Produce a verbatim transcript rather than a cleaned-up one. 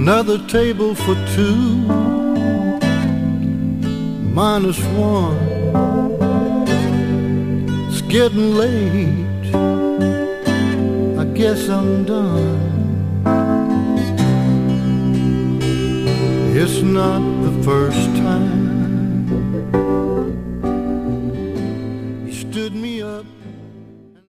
Another table for two, minus one. It's getting late, I guess I'm done. It's not the first time